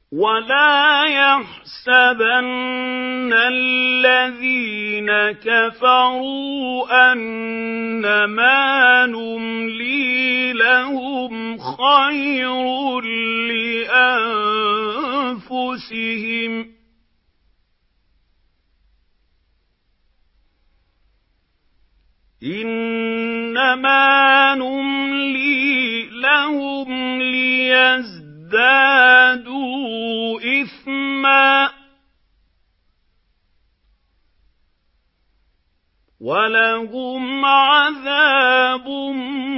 ولا يحسبن الذين كفروا أنما نملي لهم خير لأنفسهم إنما نملي لهم ليزدادوا إثما ولهم عذاب